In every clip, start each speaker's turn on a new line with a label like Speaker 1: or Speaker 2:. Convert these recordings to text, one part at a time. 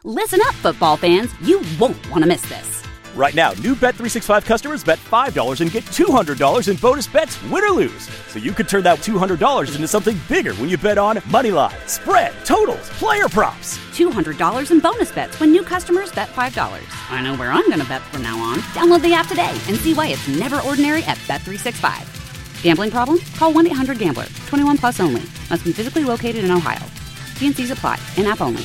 Speaker 1: Listen up, football fans. You won't want to miss this.
Speaker 2: Right now, new Bet365 customers bet $5 and get $200 in bonus bets, win or lose. So you could turn that $200 into something bigger when you bet on money line, spread, totals, player props.
Speaker 1: $200 in bonus bets when new customers bet $5. I know where I'm going to bet from now on. Download the app today and see why it's never ordinary at Bet365. Gambling problem? Call 1-800-GAMBLER. 21 plus only. Must be physically located in Ohio. T&Cs apply. In-app only.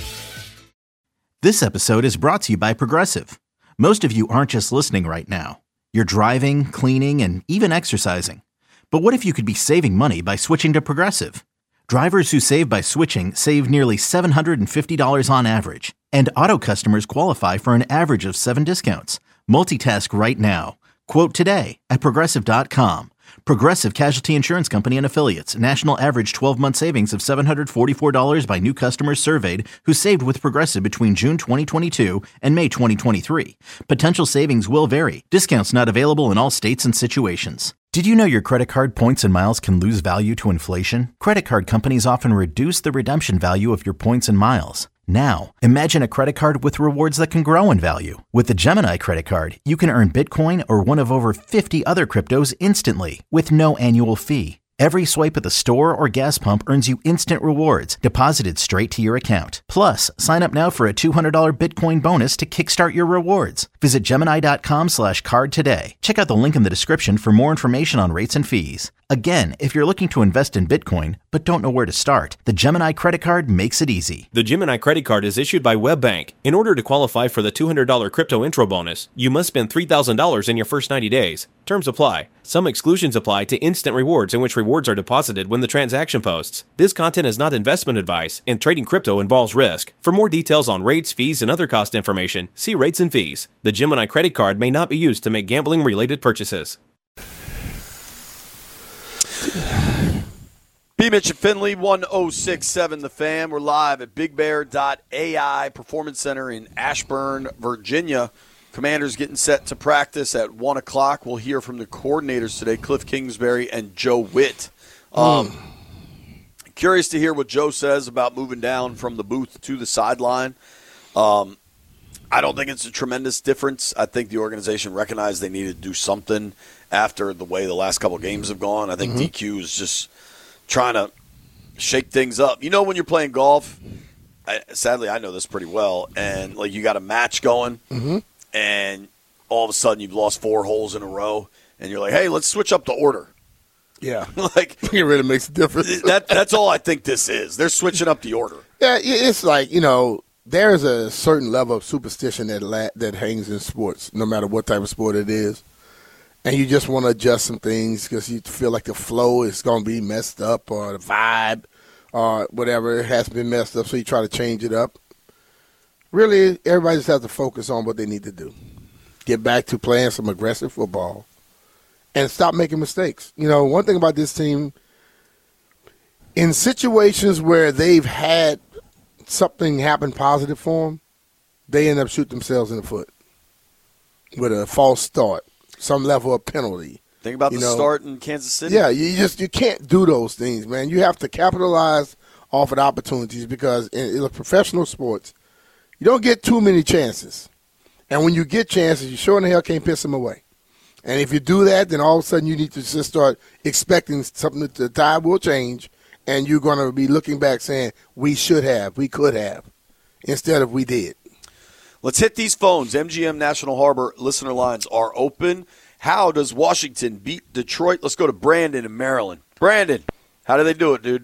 Speaker 3: This episode is brought to you by Progressive. Most of you aren't just listening right now. You're driving, cleaning, and even exercising. But what if you could be saving money by switching to Progressive? Drivers who save by switching save nearly $750 on average. And auto customers qualify for an average of 7 discounts. Multitask right now. Quote today at Progressive.com. Progressive Casualty Insurance Company and Affiliates. National average 12-month savings of $744 by new customers surveyed who saved with Progressive between June 2022 and May 2023. Potential savings will vary. Discounts not available in all states and situations. Did you know your credit card points and miles can lose value to inflation? Credit card companies often reduce the redemption value of your points and miles. Now, imagine a credit card with rewards that can grow in value. With the Gemini credit card, you can earn Bitcoin or one of over 50 other cryptos instantly with no annual fee. Every swipe at the store or gas pump earns you instant rewards deposited straight to your account. Plus, sign up now for a $200 Bitcoin bonus to kickstart your rewards. Visit Gemini.com/card today. Check out the link in the description for more information on rates and fees. Again, if you're looking to invest in Bitcoin but don't know where to start, the Gemini credit card makes it easy.
Speaker 4: The Gemini credit card is issued by WebBank. In order to qualify for the $200 crypto intro bonus, you must spend $3,000 in your first 90 days. Terms apply. Some exclusions apply to instant rewards in which rewards are deposited when the transaction posts. This content is not investment advice, and trading crypto involves risk. For more details on rates, fees, and other cost information, see rates and fees. The Gemini credit card may not be used to make gambling-related purchases.
Speaker 5: B. Mitch and Finley, 1067 The Fan. We're live at BigBear.ai Performance Center in Ashburn, Virginia. Commanders getting set to practice at 1 o'clock. We'll hear from the coordinators today, Cliff Kingsbury and Joe Witt. Curious to hear what Joe says about moving down from the booth to the sideline. I don't think it's a tremendous difference. I think the organization recognized they needed to do something after the way the last couple of games have gone. I think DQ is just trying to shake things up. You know, when you're playing golf, sadly I know this pretty well, and like you got a match going, and all of a sudden you've lost 4 holes in a row, and you're like, hey, let's switch up the order.
Speaker 6: Yeah.
Speaker 5: Like
Speaker 6: it really makes a difference.
Speaker 5: That's all I think this is. They're switching up the order.
Speaker 6: Yeah, it's like, you know, there's a certain level of superstition that hangs in sports, no matter what type of sport it is. And you just want to adjust some things because you feel like the flow is going to be messed up, or the vibe or whatever has been messed up, so you try to change it up. Really, everybody just has to focus on what they need to do. Get back to playing some aggressive football and stop making mistakes. You know, one thing about this team, in situations where they've had something happen positive for them, they end up shooting themselves in the foot with a false start, some level of penalty.
Speaker 5: Think about the start in Kansas City.
Speaker 6: Yeah, you can't do those things, man. You have to capitalize off of opportunities because in professional sports, you don't get too many chances. And when you get chances, you sure in the hell can't piss them away. And if you do that, then all of a sudden you need to just start expecting something that the tide will change, and you're going to be looking back saying, we should have, we could have, instead of we did.
Speaker 5: Let's hit these phones. MGM National Harbor listener lines are open. How does Washington beat Detroit? Let's go to Brandon in Maryland. Brandon, how do they do it, dude?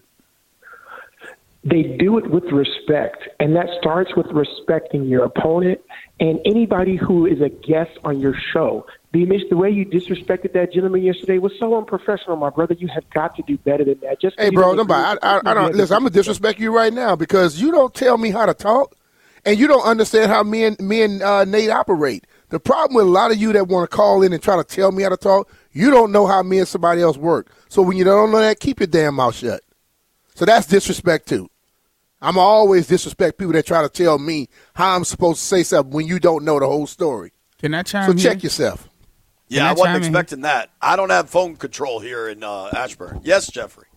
Speaker 7: They do it with respect, and that starts with respecting your opponent and anybody who is a guest on your show. B-Mitch, the way you disrespected that gentleman yesterday was so unprofessional, my brother. You have got to do better than that. Just
Speaker 6: hey, bro, I don't listen. I'm gonna disrespect you right now because you don't tell me how to talk, and you don't understand how me and Nate operate. The problem with a lot of you that want to call in and try to tell me how to talk, you don't know how me and somebody else work. So when you don't know that, keep your damn mouth shut. So that's disrespect too. I'm always disrespect people that try to tell me how I'm supposed to say something when you don't know the whole story.
Speaker 8: Can I chime in?
Speaker 6: So check yourself.
Speaker 5: Yeah, I wasn't expecting that. I don't have phone control here in Ashburn. Yes, Jeffrey.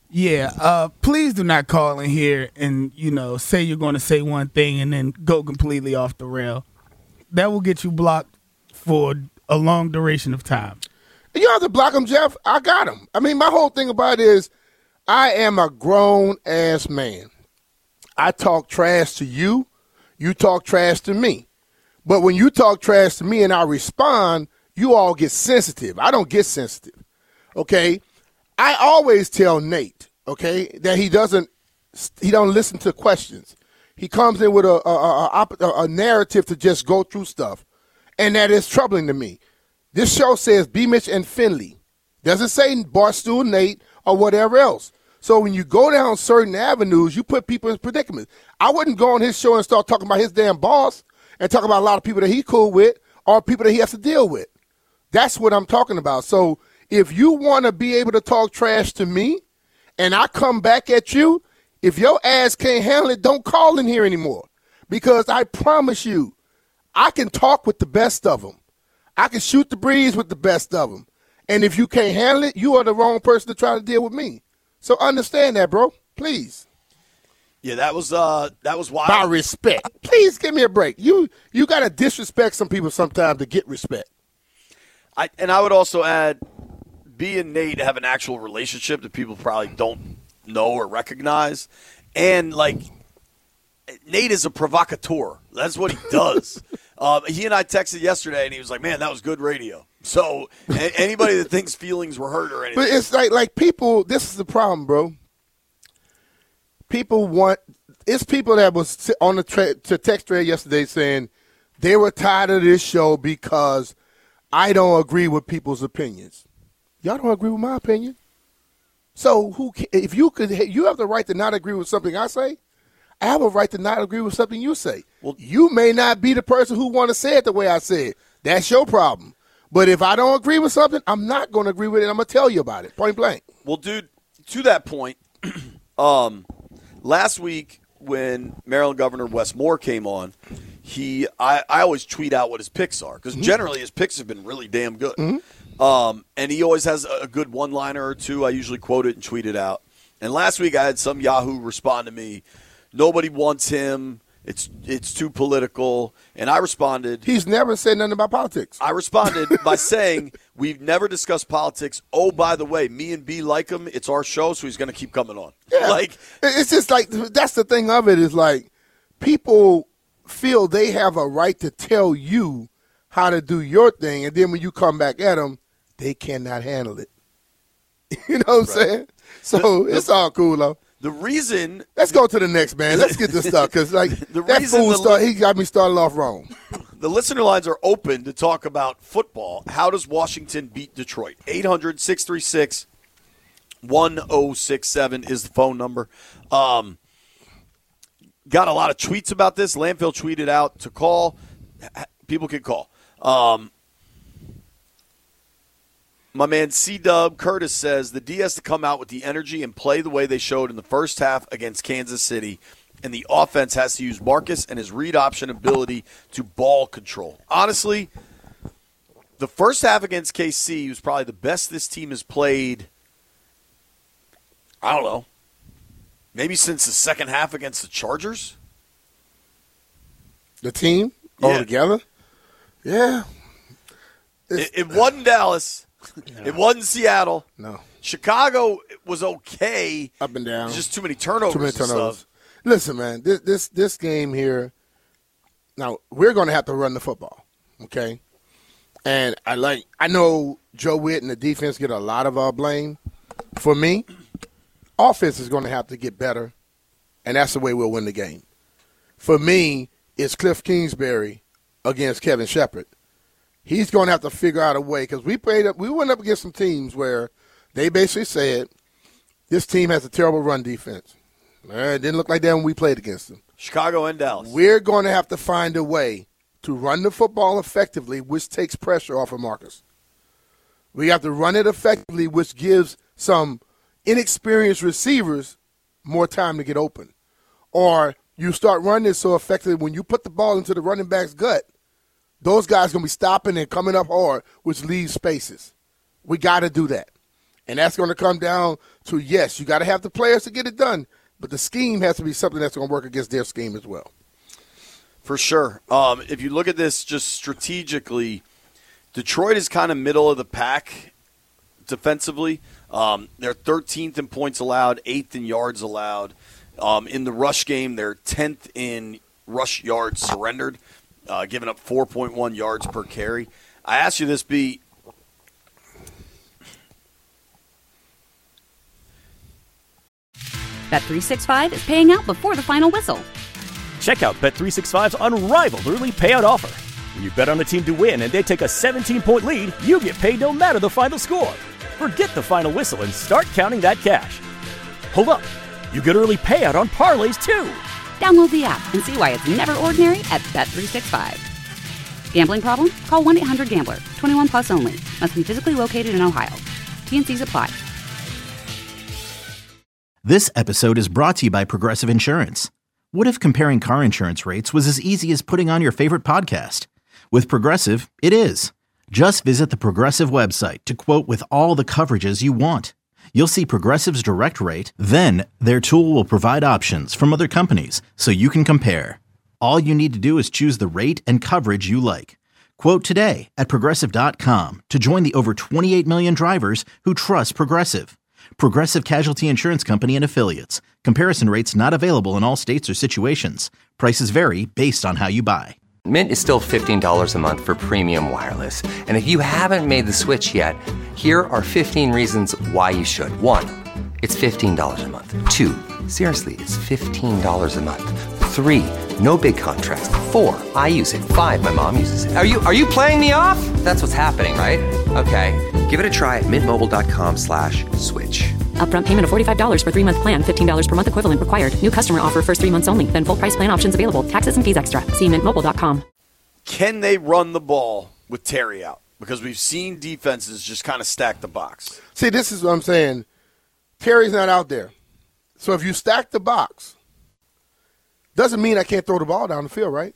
Speaker 8: Yeah, please do not call in here and, say you're going to say one thing and then go completely off the rail. That will get you blocked for a long duration of time.
Speaker 6: You don't have to block him, Jeff. I got him. I mean, my whole thing about it is I am a grown-ass man. I talk trash to you. You talk trash to me. But when you talk trash to me and I respond, you all get sensitive. I don't get sensitive, okay? I always tell Nate, okay, that he don't listen to questions. He comes in with a narrative to just go through stuff, and that is troubling to me. This show says B. Mitch and Finley. Doesn't say Barstool, Nate, or whatever else. So when you go down certain avenues, you put people in predicaments. I wouldn't go on his show and start talking about his damn boss and talk about a lot of people that he cool with or people that he has to deal with. That's what I'm talking about. So if you want to be able to talk trash to me and I come back at you, if your ass can't handle it, don't call in here anymore. Because I promise you, I can talk with the best of them. I can shoot the breeze with the best of them. And if you can't handle it, you are the wrong person to try to deal with me. So understand that, bro. Please.
Speaker 5: Yeah, that was wild.
Speaker 6: By respect. Please give me a break. You got to disrespect some people sometimes to get respect.
Speaker 5: I would also add, B and Nate have an actual relationship that people probably don't know or recognize. And, Nate is a provocateur. That's what he does. He and I texted yesterday, and he was like, man, that was good radio. So anybody that thinks feelings were hurt or anything.
Speaker 6: But it's like people, this is the problem, bro. It's people that was on the text thread yesterday saying they were tired of this show because I don't agree with people's opinions. Y'all don't agree with my opinion? So if you have the right to not agree with something I say, I have a right to not agree with something you say. Well, you may not be the person who want to say it the way I say it. That's your problem. But if I don't agree with something, I'm not going to agree with it. I'm going to tell you about it, point blank.
Speaker 5: Well, dude, to that point, last week when Maryland Governor Wes Moore came on, I always tweet out what his picks are because generally his picks have been really damn good. Mm-hmm. And he always has a good one-liner or two. I usually quote it and tweet it out. And last week I had some Yahoo respond to me, nobody wants him. It's too political. And I responded.
Speaker 6: He's never said nothing about politics.
Speaker 5: I responded by saying, we've never discussed politics. Oh, by the way, me and B like him. It's our show, so he's going to keep coming on.
Speaker 6: Yeah. It's just that's the thing of it is people feel they have a right to tell you how to do your thing. And then when you come back at them, they cannot handle it. You know what I'm saying? So it's all cool, though.
Speaker 5: The reason –
Speaker 6: let's go to the next, man. Let's get this stuff because, that fool he got me started off wrong.
Speaker 5: The listener lines are open to talk about football. How does Washington beat Detroit? 800-636-1067 is the phone number. Got a lot of tweets about this. Landfill tweeted out to call. People can call. My man C-Dub Curtis says the D has to come out with the energy and play the way they showed in the first half against Kansas City, and the offense has to use Marcus and his read option ability to ball control. Honestly, the first half against KC was probably the best this team has played, I don't know, maybe since the second half against the Chargers.
Speaker 6: The team altogether? Yeah.
Speaker 5: It wasn't Dallas. No. It wasn't Seattle.
Speaker 6: No.
Speaker 5: Chicago was okay.
Speaker 6: Up and down.
Speaker 5: Just too many turnovers. And stuff.
Speaker 6: Listen, man, this game here, now we're going to have to run the football, okay? And I know Joe Witt and the defense get a lot of blame. For me, offense is going to have to get better, and that's the way we'll win the game. For me, it's Cliff Kingsbury against Kevin Shepard. He's going to have to figure out a way because we went up against some teams where they basically said this team has a terrible run defense. It didn't look like that when we played against them.
Speaker 5: Chicago and Dallas.
Speaker 6: We're going to have to find a way to run the football effectively, which takes pressure off of Marcus. We have to run it effectively, which gives some inexperienced receivers more time to get open. Or you start running it so effectively when you put the ball into the running back's gut, those guys are going to be stopping and coming up hard, which leaves spaces. We got to do that. And that's going to come down to, yes, you got to have the players to get it done, but the scheme has to be something that's going to work against their scheme as well.
Speaker 5: For sure. If you look at this just strategically, Detroit is kind of middle of the pack defensively. They're 13th in points allowed, 8th in yards allowed. In the rush game, they're 10th in rush yards surrendered, giving up 4.1 yards per carry. I ask you this, B.
Speaker 1: Bet365 is paying out before the final whistle.
Speaker 2: Check out Bet365's unrivaled early payout offer. When you bet on a team to win and they take a 17-point lead, you get paid no matter the final score. Forget the final whistle and start counting that cash. Hold up. You get early payout on parlays, too.
Speaker 1: Download the app and see why it's never ordinary at Bet365. Gambling problem? Call 1-800-GAMBLER. 21 plus only. Must be physically located in Ohio. T&Cs apply.
Speaker 3: This episode is brought to you by Progressive Insurance. What if comparing car insurance rates was as easy as putting on your favorite podcast? With Progressive, it is. Just visit the Progressive website to quote with all the coverages you want. You'll see Progressive's direct rate, then their tool will provide options from other companies so you can compare. All you need to do is choose the rate and coverage you like. Quote today at Progressive.com to join the over 28 million drivers who trust Progressive. Progressive Casualty Insurance Company and Affiliates. Comparison rates not available in all states or situations. Prices vary based on how you buy.
Speaker 9: Mint is still $15 a month for premium wireless. And if you haven't made the switch yet, here are 15 reasons why you should. 1, it's $15 a month. 2, seriously, it's $15 a month. 3, no big contrast. 4, I use it. 5, my mom uses it. Are you playing me off? That's what's happening, right? Okay, give it a try at mintmobile.com/switch.
Speaker 10: Upfront payment of $45 for 3-month plan. $15 per month equivalent required. New customer offer first 3 months only. Then full price plan options available. Taxes and fees extra. See mintmobile.com.
Speaker 5: Can they run the ball with Terry out? Because we've seen defenses just kind of stack the box.
Speaker 6: See, this is what I'm saying. Terry's not out there. So if you stack the box, doesn't mean I can't throw the ball down the field, right?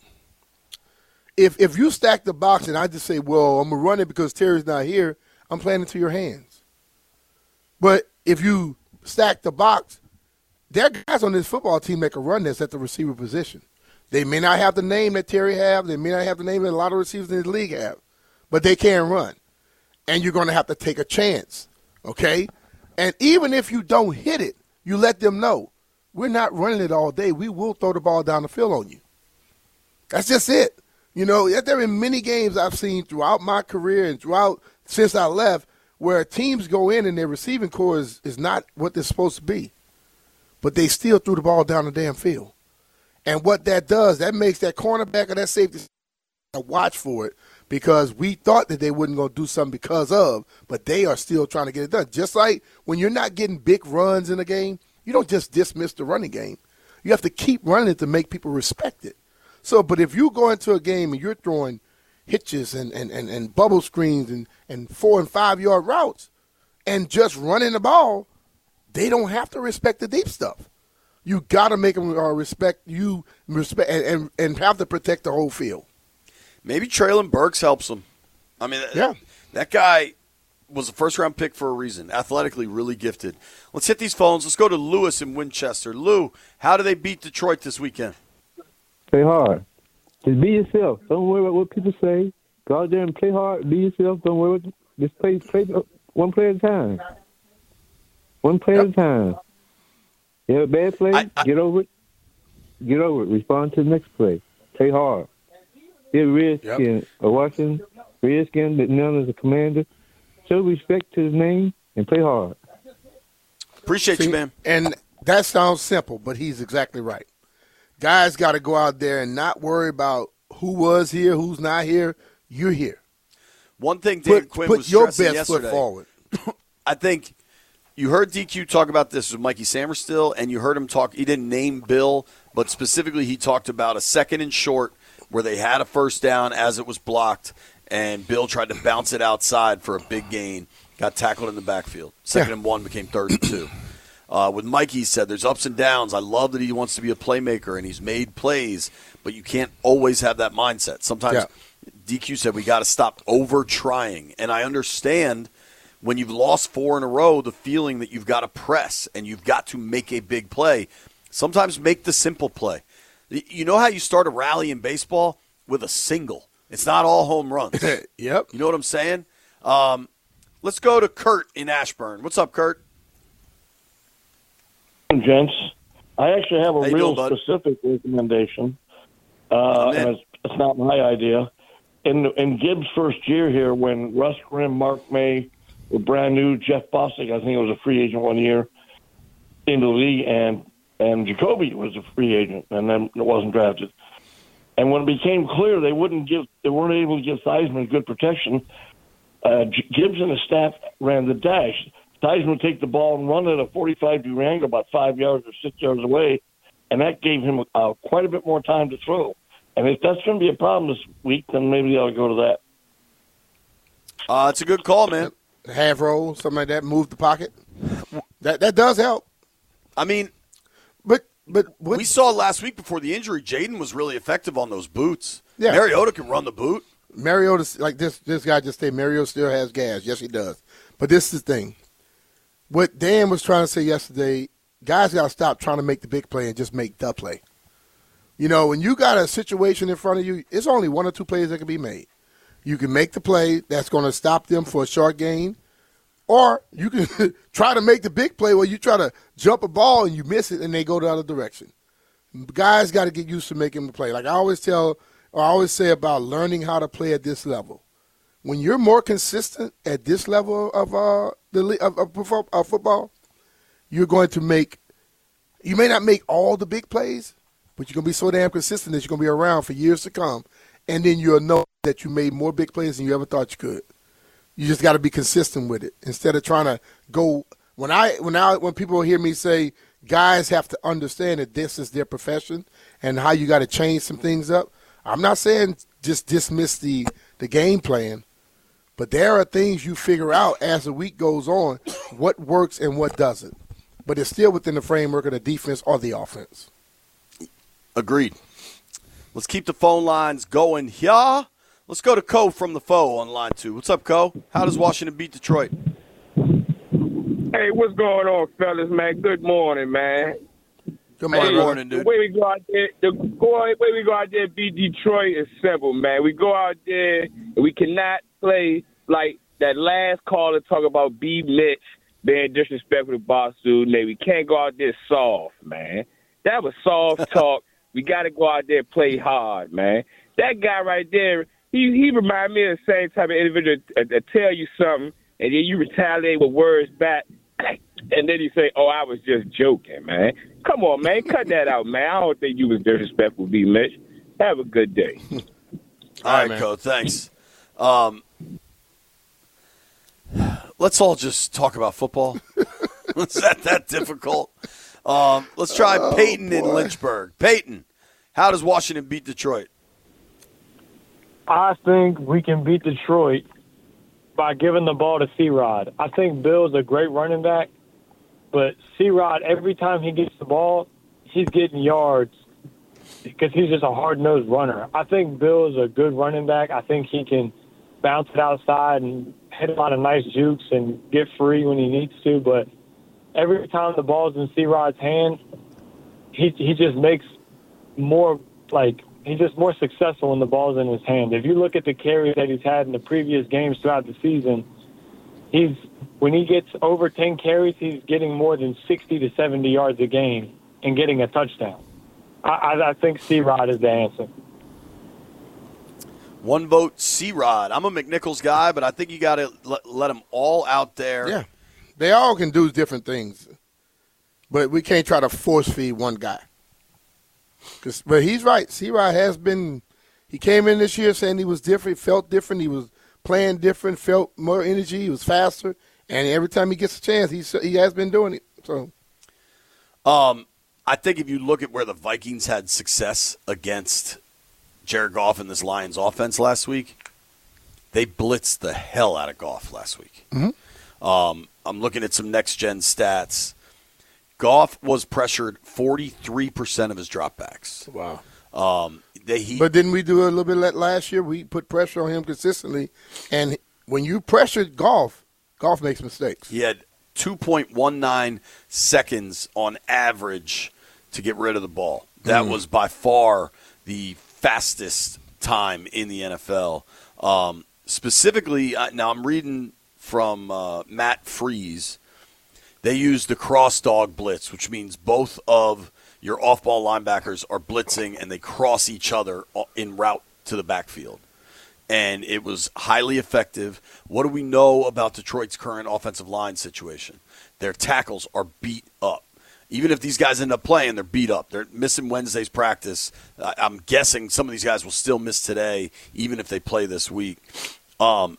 Speaker 6: If you stack the box and I just say, well, I'm going to run it because Terry's not here, I'm playing into your hands. But if you stack the box, there are guys on this football team that can run this at the receiver position. They may not have the name that Terry have. They may not have the name that a lot of receivers in the league have. But they can run. And you're going to have to take a chance, okay? And even if you don't hit it, you let them know, we're not running it all day. We will throw the ball down the field on you. That's just it. You know, there have been many games I've seen throughout my career and throughout since I left where teams go in and their receiving core is not what they're supposed to be. But they still threw the ball down the damn field. And what that does, that makes that cornerback or that safety watch for it because we thought that they wasn't going to do something because of, but they are still trying to get it done. Just like when you're not getting big runs in a game, you don't just dismiss the running game. You have to keep running it to make people respect it. So, but if you go into a game and you're throwing hitches and bubble screens and 4 and 5 yard routes and just running the ball, they don't have to respect the deep stuff. You got to make them respect you and have to protect the whole field.
Speaker 5: Maybe Treylon Burks helps them. I mean, that guy was a first-round pick for a reason, athletically really gifted. Let's hit these phones. Let's go to Lewis in Winchester. Lou, how do they beat Detroit this weekend?
Speaker 11: Play hard. Just be yourself. Don't worry about what people say. Go out there and play hard. Be yourself. Don't worry about just play one play at a time. One play at a time. You have a bad play, get over it. Get over it. Respond to the next play. Play hard. Be a Redskin, a Washington Redskin that known as a commander. Show respect to his name and play hard.
Speaker 5: Appreciate you, man.
Speaker 6: And that sounds simple, but he's exactly right. Guys got to go out there and not worry about who was here, who's not here. You're here.
Speaker 5: One thing Dan Quinn was stressing yesterday. Put your best foot forward. I think you heard DQ talk about this with Mikey Samerstill, and you heard him talk. He didn't name Bill, but specifically he talked about a 2nd and short where they had a first down as it was blocked, and Bill tried to bounce it outside for a big gain. Got tackled in the backfield. 2nd and 1 became 3rd and 2. With Mike, he said there's ups and downs. I love that he wants to be a playmaker, and he's made plays, but you can't always have that mindset. Sometimes DQ said we got to stop over-trying, and I understand when you've lost 4 in a row, the feeling that you've got to press and you've got to make a big play. Sometimes make the simple play. You know how you start a rally in baseball? With a single. It's not all home runs.
Speaker 6: Yep.
Speaker 5: You know what I'm saying? Let's go to Kurt in Ashburn. What's up, Kurt?
Speaker 12: Gents, I actually have a real
Speaker 5: doing,
Speaker 12: specific recommendation, and it's not my idea. In Gibbs' first year here, when Russ Grimm, Mark May were brand new, Jeff Bostic, I think it was a free agent one year, into the league, and Jacoby was a free agent, and then it wasn't drafted. And when it became clear they weren't able to give Theismann good protection, Gibbs and his staff ran the dash. Theismann would take the ball and run at a 45-degree angle about 5 yards or 6 yards away, and that gave him quite a bit more time to throw. And if that's going to be a problem this week, then maybe they ought to go to that.
Speaker 5: It's a good call, man.
Speaker 6: Half roll, something like that, move the pocket. That does help.
Speaker 5: I mean,
Speaker 6: but
Speaker 5: we saw last week before the injury, Jaden was really effective on those boots.
Speaker 6: Yeah.
Speaker 5: Mariota can run the boot.
Speaker 6: Mariota, like this guy just said, Mariota still has gas. Yes, he does. But this is the thing. What Dan was trying to say yesterday, guys got to stop trying to make the big play and just make the play. You know, when you got a situation in front of you, it's only 1 or 2 plays that can be made. You can make the play that's going to stop them for a short gain, or you can try to make the big play where you try to jump a ball and you miss it and they go the other direction. Guys got to get used to making the play. Like I always say about learning how to play at this level. When you're more consistent at this level of football, you're going to make – you may not make all the big plays, but you're going to be so damn consistent that you're going to be around for years to come, and then you'll know that you made more big plays than you ever thought you could. You just got to be consistent with it instead of trying to go – when people hear me say guys have to understand that this is their profession and how you got to change some things up, I'm not saying just dismiss the game plan. But there are things you figure out as the week goes on, what works and what doesn't. But it's still within the framework of the defense or the offense.
Speaker 5: Agreed. Let's keep the phone lines going here. Let's go to Co from the Foe on line 2. What's up, Co? How does Washington beat Detroit?
Speaker 13: Hey, what's going on, fellas, man? Good morning, man.
Speaker 5: Good morning, dude.
Speaker 13: The way we go out there and beat Detroit is simple, man. We go out there and we cannot play like that last caller talk about B. Mitch being disrespectful to Bosu. We can't go out there soft, man. That was soft talk. We got to go out there and play hard, man. That guy right there, he reminds me of the same type of individual that tell you something, and then you retaliate with words back, and then you say, oh, I was just joking, man. Come on, man. Cut that out, man. I don't think you was disrespectful, B. Mitch. Have a good day.
Speaker 5: All right, Co. Thanks. Let's all just talk about football. Is that difficult? Let's try Peyton in Lynchburg. Peyton, how does Washington beat Detroit?
Speaker 14: I think we can beat Detroit by giving the ball to C-Rod. I think Bill's a great running back, but C-Rod, every time he gets the ball, he's getting yards because he's just a hard-nosed runner. I think Bill is a good running back. I think he can bounce it outside and hit a lot of nice jukes and get free when he needs to, but every time the ball's in C-Rod's hand, he just makes more, like, he's just more successful when the ball's in his hand. If you look at the carries that he's had in the previous games throughout the season, when he gets over 10 carries, he's getting more than 60 to 70 yards a game and getting a touchdown. I think C-Rod is the answer.
Speaker 5: One vote, C-Rod. I'm a McNichols guy, but I think you got to let them all out there.
Speaker 6: Yeah. They all can do different things, but we can't try to force feed one guy. But he's right. C-Rod has been – he came in this year saying he was different, felt different. He was playing different, felt more energy. He was faster. And every time he gets a chance, he has been doing it. So,
Speaker 5: I think if you look at where the Vikings had success against Jared Goff and this Lions offense last week, they blitzed the hell out of Goff last week.
Speaker 6: Mm-hmm.
Speaker 5: I'm looking at some next-gen stats. Goff was pressured 43% of his dropbacks.
Speaker 6: Wow.
Speaker 5: But
Speaker 6: didn't we do a little bit of that last year? We put pressure on him consistently. And when you pressured Goff, Goff makes mistakes.
Speaker 5: He had 2.19 seconds on average to get rid of the ball. That was by far the fastest time in the NFL. Specifically, now I'm reading from Matt Freeze. They use the cross dog blitz, which means both of your off-ball linebackers are blitzing and they cross each other en route to the backfield. And it was highly effective. What do we know about Detroit's current offensive line situation? Their tackles are beat up. Even if these guys end up playing, they're beat up. They're missing Wednesday's practice. I'm guessing some of these guys will still miss today, even if they play this week. Joe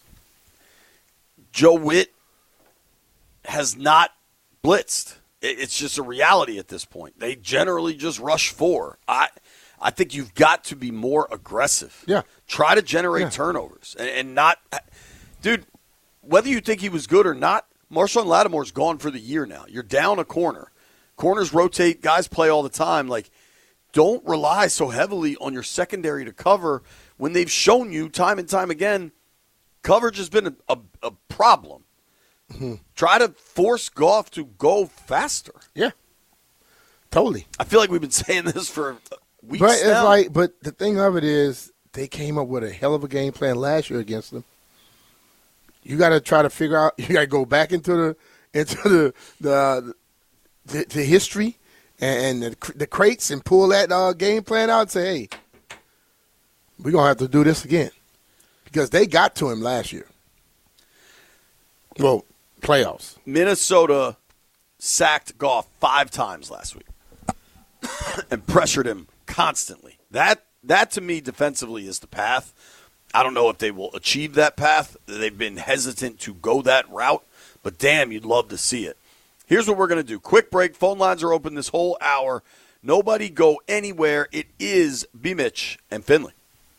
Speaker 5: Witt has not blitzed. It's just a reality at this point. They generally just rush 4. I think you've got to be more aggressive.
Speaker 6: Yeah.
Speaker 5: Try to generate turnovers and not – dude, whether you think he was good or not, Marshawn Lattimore's gone for the year now. You're down a corner. Corners rotate. Guys play all the time. Like, don't rely so heavily on your secondary to cover when they've shown you time and time again coverage has been a problem. Mm-hmm. Try to force Goff to go faster.
Speaker 6: Yeah, totally.
Speaker 5: I feel like we've been saying this for weeks now.
Speaker 6: But the thing of it is, they came up with a hell of a game plan last year against them. You got to try to figure out. You got to go back into the history and the crates and pull that game plan out and say, hey, we're gonna have to do this again because they got to him last year. Well, playoffs.
Speaker 5: Minnesota sacked Goff 5 times last week and pressured him constantly. That to me defensively is the path. I don't know if they will achieve that path. They've been hesitant to go that route, but damn, you'd love to see it. Here's what we're going to do. Quick break. Phone lines are open this whole hour. Nobody go anywhere. It is B. Mitch and Finley.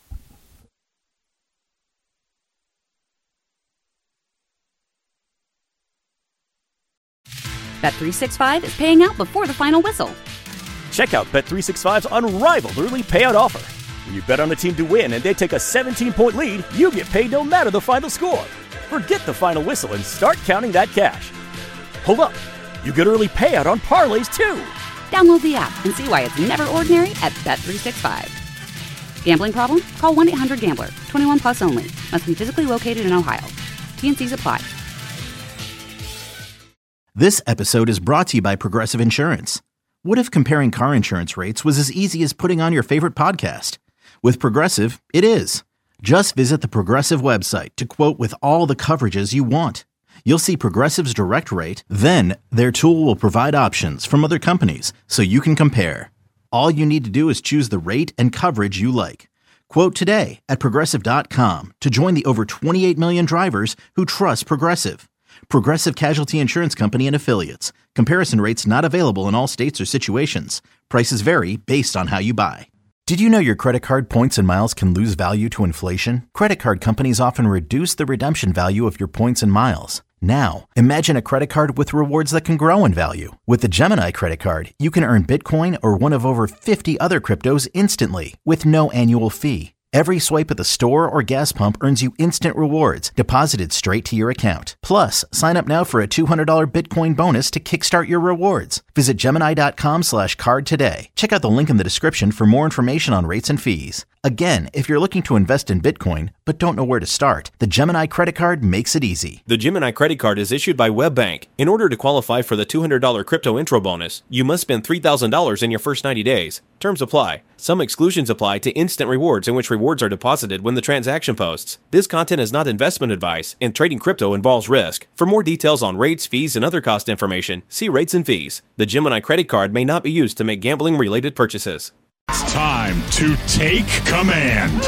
Speaker 1: Bet365 is paying out before the final whistle.
Speaker 2: Check out Bet365's unrivaled early payout offer. When you bet on a team to win and they take a 17-point lead, you get paid no matter the final score. Forget the final whistle and start counting that cash. Hold up. You get early payout on parlays, too.
Speaker 1: Download the app and see why it's never ordinary at Bet365. Gambling problem? Call 1-800-GAMBLER. 21 plus only. Must be physically located in Ohio. T&Cs apply.
Speaker 3: This episode is brought to you by Progressive Insurance. What if comparing car insurance rates was as easy as putting on your favorite podcast? With Progressive, it is. Just visit the Progressive website to quote with all the coverages you want. You'll see Progressive's direct rate, then their tool will provide options from other companies so you can compare. All you need to do is choose the rate and coverage you like. Quote today at Progressive.com to join the over 28 million drivers who trust Progressive. Progressive Casualty Insurance Company and Affiliates. Comparison rates not available in all states or situations. Prices vary based on how you buy. Did you know your credit card points and miles can lose value to inflation? Credit card companies often reduce the redemption value of your points and miles. Now, imagine a credit card with rewards that can grow in value. With the Gemini credit card, you can earn Bitcoin or one of over 50 other cryptos instantly with no annual fee. Every swipe at the store or gas pump earns you instant rewards deposited straight to your account. Plus, sign up now for a $200 Bitcoin bonus to kickstart your rewards. Visit Gemini.com/card today. Check out the link in the description for more information on rates and fees. Again, if you're looking to invest in Bitcoin but don't know where to start, the Gemini credit card makes it easy.
Speaker 4: The Gemini credit card is issued by WebBank. In order to qualify for the $200 crypto intro bonus, you must spend $3,000 in your first 90 days. Terms apply. Some exclusions apply to instant rewards in which rewards are deposited when the transaction posts. This content is not investment advice, and trading crypto involves risk. For more details on rates, fees, and other cost information, see rates and fees. The Gemini credit card may not be used to make gambling-related purchases.
Speaker 15: It's time to take command.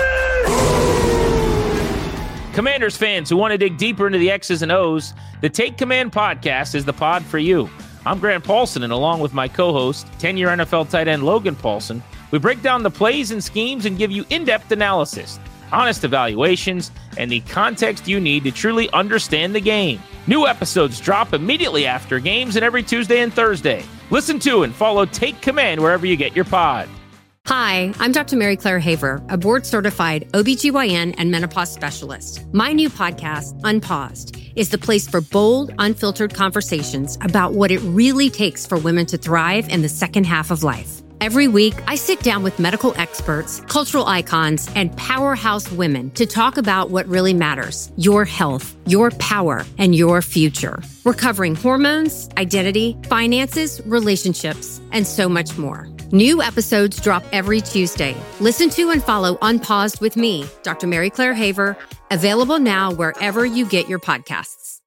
Speaker 16: Commanders fans who want to dig deeper into the X's and O's, the Take Command podcast is the pod for you. I'm Grant Paulson, and along with my co-host, 10-year NFL tight end Logan Paulson, we break down the plays and schemes and give you in-depth analysis, honest evaluations, and the context you need to truly understand the game. New episodes drop immediately after games and every Tuesday and Thursday. Listen to and follow Take Command wherever you get your pod.
Speaker 17: Hi, I'm Dr. Mary Claire Haver, a board-certified OBGYN and menopause specialist. My new podcast, Unpaused, is the place for bold, unfiltered conversations about what it really takes for women to thrive in the second half of life. Every week, I sit down with medical experts, cultural icons, and powerhouse women to talk about what really matters: your health, your power, and your future. We're covering hormones, identity, finances, relationships, and so much more. New episodes drop every Tuesday. Listen to and follow Unpaused with me, Dr. Mary Claire Haver, available now wherever you get your podcasts.